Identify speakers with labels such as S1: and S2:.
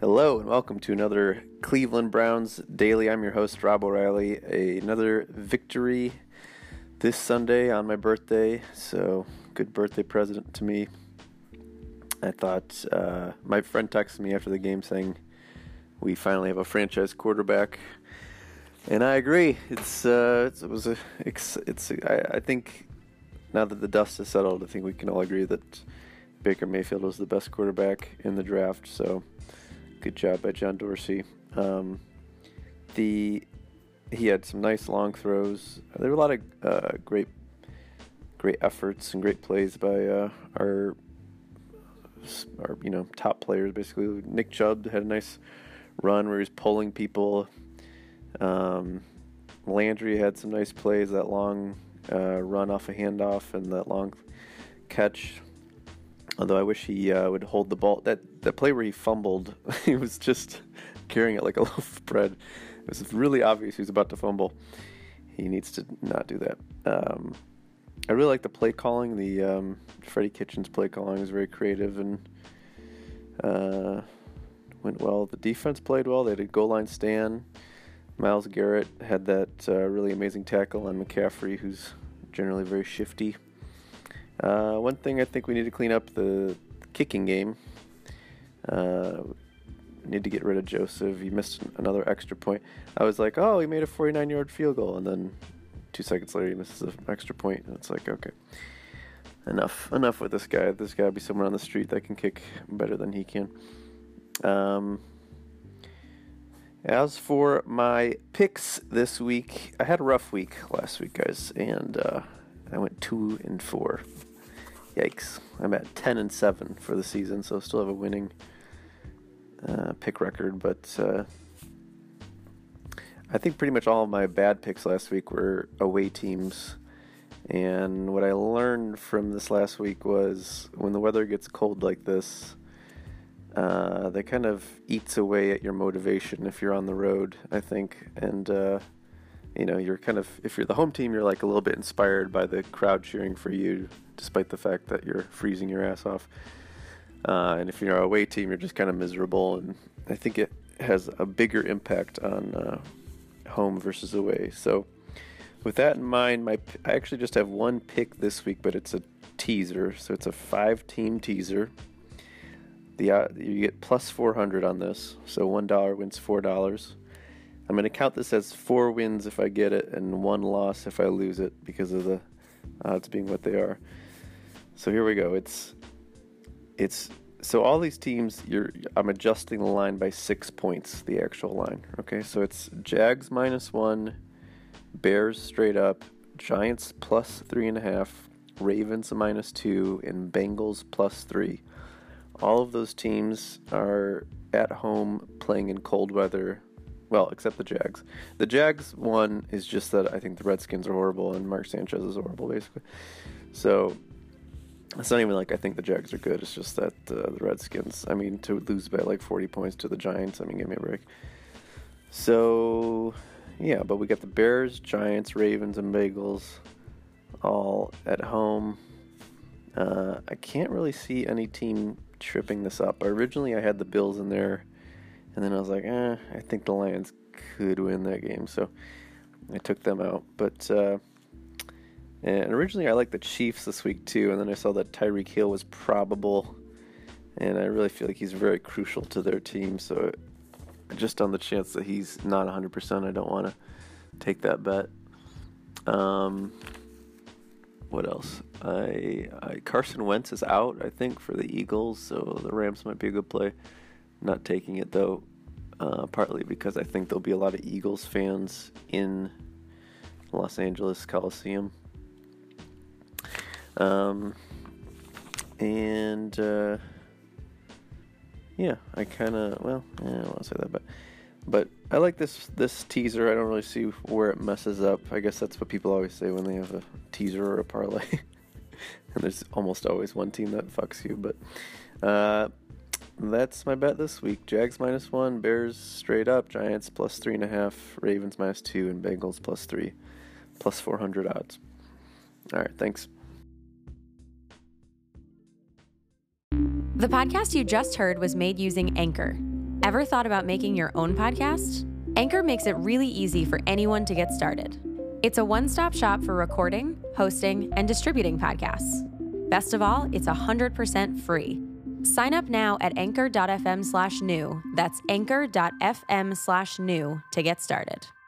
S1: Hello and welcome to another Cleveland Browns Daily. I'm your host, Rob O'Reilly. Another victory this Sunday on my birthday, so good birthday present to me. I thought my friend texted me after the game saying we finally have a franchise quarterback, and I agree. I think now that the dust has settled, I think we can all agree that Baker Mayfield was the best quarterback in the draft. So good job by John Dorsey. He had some nice long throws. There were a lot of great efforts and great plays by our top players. Basically, Nick Chubb had a nice run where he was pulling people. Landry had some nice plays. That long run off a handoff and that long catch. Although I wish he would hold the ball. That play where he fumbled, he was just carrying it like a loaf of bread. It was really obvious he was about to fumble. He needs to not do that. I really like the play calling. The Freddie Kitchens play calling is very creative and went well. The defense played well. They had a goal line stand. Myles Garrett had that really amazing tackle on McCaffrey, who's generally very shifty. One thing I think we need to clean up the kicking game. Need to get rid of Joseph. He missed another extra point. I was like, oh, he made a 49-yard field goal, and then 2 seconds later he misses an extra point, and it's like, okay, enough with this guy. There's got to be someone on the street that can kick better than he can. As for my picks this week, I had a rough week last week, guys, and I went 2-4. Yikes! I'm at 10-7 for the season, so still have a winning pick record, but I think pretty much all of my bad picks last week were away teams. And what I learned from this last week was when the weather gets cold like this, that kind of eats away at your motivation if you're on the road, I think. And you're kind of, if you're the home team, you're like a little bit inspired by the crowd cheering for you, despite the fact that you're freezing your ass off. And if you're an away team, you're just kind of miserable. And I think it has a bigger impact on home versus away. So with that in mind, I actually just have one pick this week, but it's a teaser. So it's a 5-team teaser. You get plus 400 on this. So $1 wins $4. I'm going to count this as 4 wins if I get it and 1 loss if I lose it because of the odds being what they are. So here we go. So all these teams, I'm adjusting the line by 6 points, the actual line. Okay, so it's Jags -1, Bears straight up, Giants plus 3.5, Ravens -2, and Bengals +3. All of those teams are at home playing in cold weather. Well, except the Jags. The Jags one is just that I think the Redskins are horrible and Mark Sanchez is horrible, basically. So it's not even like I think the Jags are good. It's just that the Redskins, to lose by like 40 points to the Giants, give me a break. So, yeah, but we got the Bears, Giants, Ravens, and Bengals all at home. I can't really see any team tripping this up. Originally, I had the Bills in there, and then I was like, I think the Lions could win that game, so I took them out. But and originally I liked the Chiefs this week too, and then I saw that Tyreek Hill was probable, and I really feel like he's very crucial to their team. So just on the chance that he's not 100%, I don't want to take that bet. What else? Carson Wentz is out, I think, for the Eagles, so the Rams might be a good play. Not taking it, though, partly because I think there'll be a lot of Eagles fans in Los Angeles Coliseum. I kind of, I don't want to say that, but I like this teaser. I don't really see where it messes up. I guess that's what people always say when they have a teaser or a parlay. And there's almost always one team that fucks you, but that's my bet this week. Jags -1, Bears straight up, Giants plus 3.5, Ravens -2, and Bengals +3, plus 400 odds. All right, thanks.
S2: The podcast you just heard was made using Anchor. Ever thought about making your own podcast? Anchor makes it really easy for anyone to get started. It's a one-stop shop for recording, hosting, and distributing podcasts. Best of all, it's 100% free. Sign up now at anchor.fm/new. That's anchor.fm/new to get started.